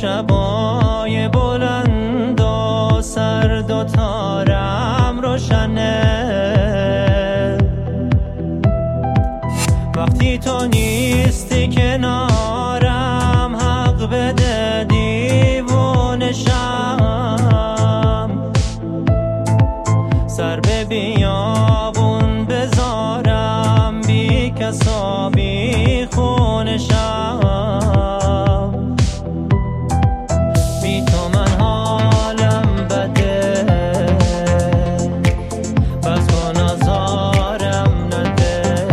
شبای بلند و سرد و تارم روشنه. وقتی تو نیستی کنارم حق بده دیوونشم، سر به بیابون بذارم بی کس و بی خونشم. بی تو من حالم بده، بس کن آزارم نده.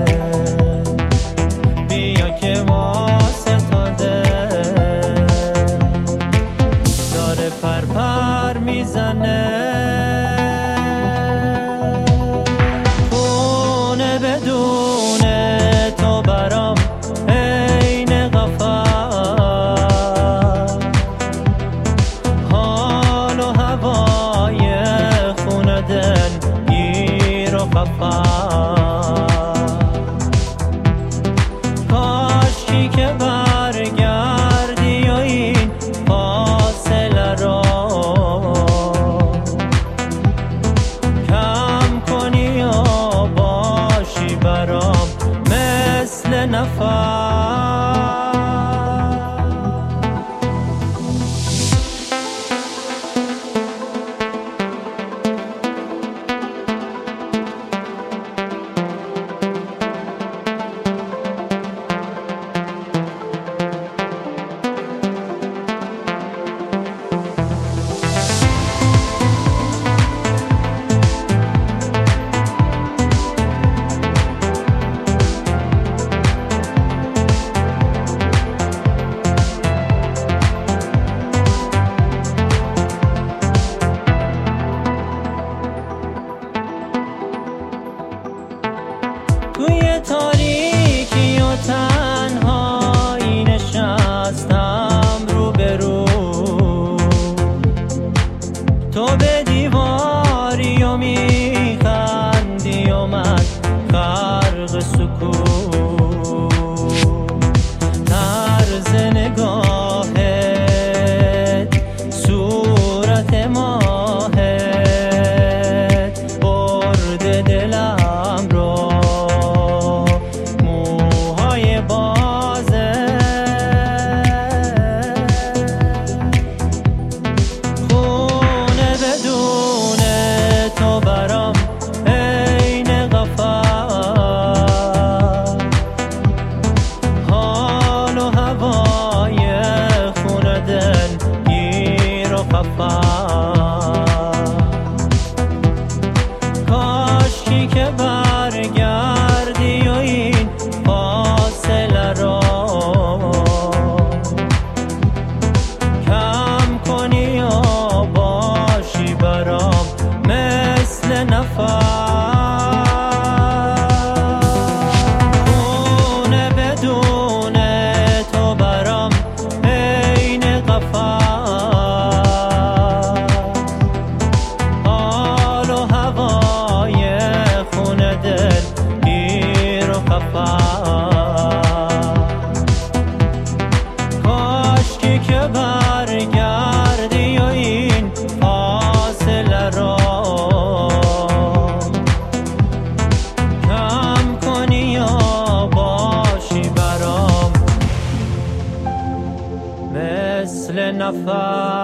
بیا که واسطاده داره پر میزنه. خونه بدون تو برام عین غفار، حال و هوای خونه دل گیر و خفا. کاشکی که برگردی و این فاصله رو کم کنی و باشی برام مثل نفر. توی تاریکی و تنهایی نشستم روبرو، تو به دیواری و میخندی و من غرق سکوت. طرز نگاهت، صورت ماهت برد دلم رو. کاشکی که برگردی و این فاصله رو کم کنی و باشی برام مثل نفر. خونه بدون تو برام عین غفار، کاشکی که برگردی و این فاصله رو کم کنی و باشی برام مثل نفر.